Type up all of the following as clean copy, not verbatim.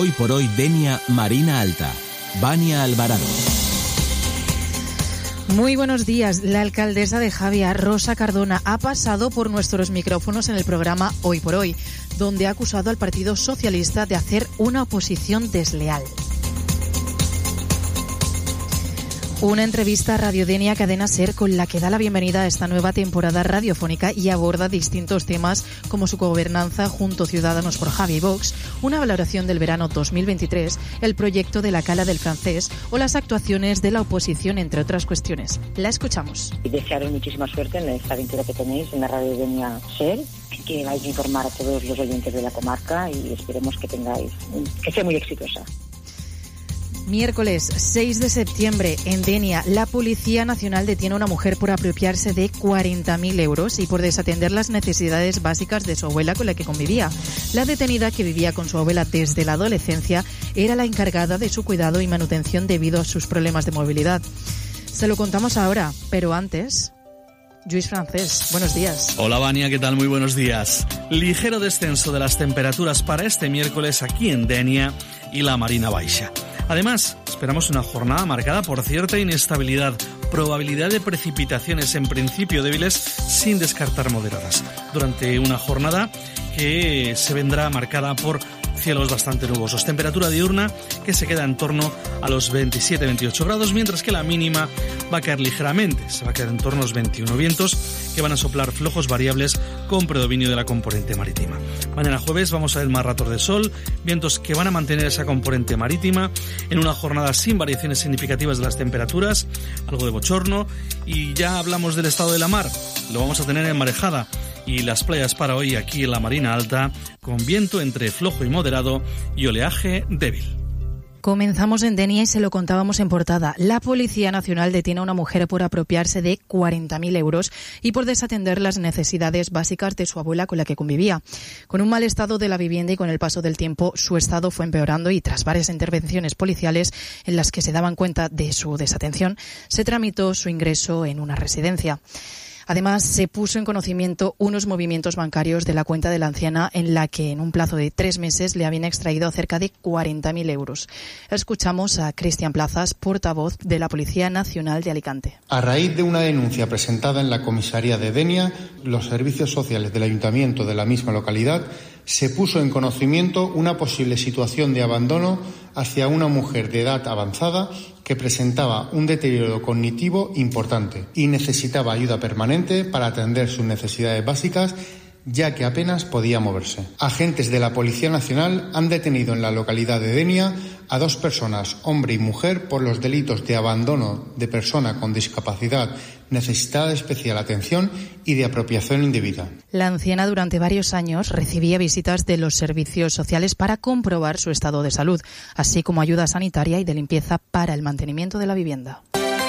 Hoy por hoy Denia, Marina Alta. Vania Alvarado. Muy buenos días. La alcaldesa de Javia, Rosa Cardona, ha pasado por nuestros micrófonos en el programa Hoy por Hoy, donde ha acusado al Partido Socialista de hacer una oposición desleal. Una entrevista a Radio Denia Cadena SER con la que da la bienvenida a esta nueva temporada radiofónica y aborda distintos temas como su gobernanza junto a Ciudadanos por Javia y Vox, una valoración del verano 2023, el proyecto de la Cala del Francés o las actuaciones de la oposición, entre otras cuestiones. La escuchamos. Y desearos muchísima suerte en esta aventura que tenéis en la Radio Denia SER, que vais a informar a todos los oyentes de la comarca y esperemos que sea muy exitosa. Miércoles 6 de septiembre, en Denia, la Policía Nacional detiene a una mujer por apropiarse de 40.000 euros y por desatender las necesidades básicas de su abuela con la que convivía. La detenida, que vivía con su abuela desde la adolescencia, era la encargada de su cuidado y manutención debido a sus problemas de movilidad. Se lo contamos ahora, pero antes... Lluís Francés, buenos días. Hola Vania, ¿qué tal? Muy buenos días. Ligero descenso de las temperaturas para este miércoles aquí en Denia y la Marina Baixa. Además, esperamos una jornada marcada por cierta inestabilidad, probabilidad de precipitaciones en principio débiles sin descartar moderadas, durante una jornada que se vendrá marcada por cielos bastante nubosos. Temperatura diurna que se queda en torno a los 27-28 grados, mientras que la mínima va a caer ligeramente, se va a quedar en torno a los 21. Vientos que van a soplar flojos variables con predominio de la componente marítima. Mañana jueves vamos a ver más ratos de sol, vientos que van a mantener esa componente marítima en una jornada sin variaciones significativas de las temperaturas, algo de bochorno, y ya hablamos del estado de la mar, lo vamos a tener en marejada. Y las playas para hoy aquí en la Marina Alta, con viento entre flojo y moderado y oleaje débil. Comenzamos en Denia y se lo contábamos en portada. La Policía Nacional detiene a una mujer por apropiarse de 40.000 euros y por desatender las necesidades básicas de su abuela con la que convivía. Con un mal estado de la vivienda y con el paso del tiempo, su estado fue empeorando y tras varias intervenciones policiales en las que se daban cuenta de su desatención, se tramitó su ingreso en una residencia. Además, se puso en conocimiento unos movimientos bancarios de la cuenta de la anciana en la que en un plazo de 3 meses le habían extraído cerca de 40.000 euros. Escuchamos a Cristian Plazas, portavoz de la Policía Nacional de Alicante. A raíz de una denuncia presentada en la comisaría de Denia, los servicios sociales del ayuntamiento de la misma localidad se puso en conocimiento una posible situación de abandono hacia una mujer de edad avanzada que presentaba un deterioro cognitivo importante y necesitaba ayuda permanente para atender sus necesidades básicas, ya que apenas podía moverse. Agentes de la Policía Nacional han detenido en la localidad de Denia a 2 personas, hombre y mujer, por los delitos de abandono de persona con discapacidad necesitada de especial atención y de apropiación indebida. La anciana durante varios años recibía visitas de los servicios sociales para comprobar su estado de salud, así como ayuda sanitaria y de limpieza para el mantenimiento de la vivienda.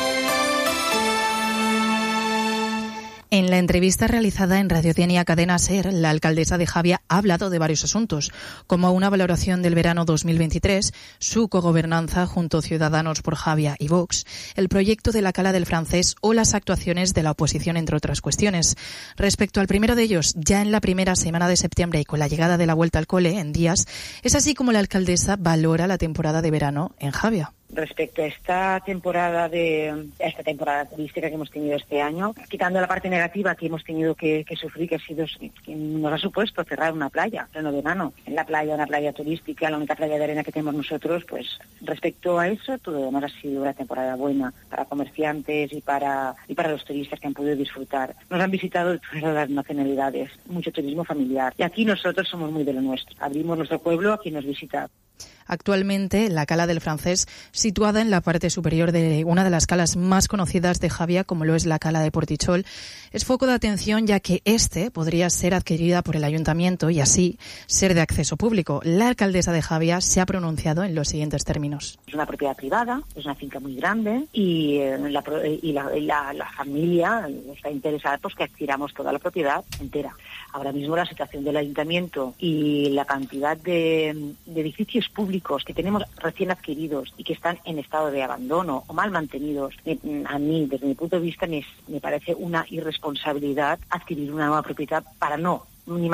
En la entrevista realizada en Radio Denia Cadena SER, la alcaldesa de Javia ha hablado de varios asuntos, como una valoración del verano 2023, su cogobernanza junto a Ciudadanos por Javia y Vox, el proyecto de la Cala del Francés o las actuaciones de la oposición, entre otras cuestiones. Respecto al primero de ellos, ya en la primera semana de septiembre y con la llegada de la vuelta al cole en días, es así como la alcaldesa valora la temporada de verano en Javia. Respecto a esta temporada turística que hemos tenido este año, quitando la parte negativa que hemos tenido que sufrir, que nos ha supuesto cerrar una playa, pleno verano, en la playa, una playa turística, la única playa de arena que tenemos nosotros, pues respecto a eso, todo lo demás ha sido una temporada buena para comerciantes y para los turistas que han podido disfrutar. Nos han visitado de todas las nacionalidades, mucho turismo familiar, y aquí nosotros somos muy de lo nuestro. Abrimos nuestro pueblo a quien nos visita. Actualmente, la Cala del Francés, situada en la parte superior de una de las calas más conocidas de Javia, como lo es la Cala de Portichol, es foco de atención ya que podría ser adquirida por el ayuntamiento y así ser de acceso público. La alcaldesa de Javia se ha pronunciado en los siguientes términos. Es una propiedad privada, es una finca muy grande y la familia está interesada pues que adquiramos toda la propiedad entera. Ahora mismo la situación del ayuntamiento y la cantidad de edificios públicos que tenemos recién adquiridos y que están en estado de abandono o mal mantenidos, a mí, desde mi punto de vista, me parece una irresponsabilidad adquirir una nueva propiedad para no